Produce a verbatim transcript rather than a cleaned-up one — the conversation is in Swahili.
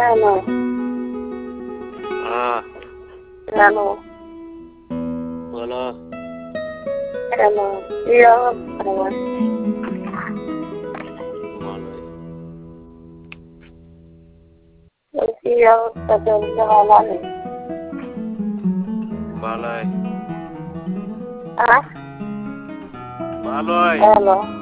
Hello. Ah, Hello. बोलो। Hello. Iya, Hello. Malay. Iya, sedang jalan. Malay. Ah, Malay. hello.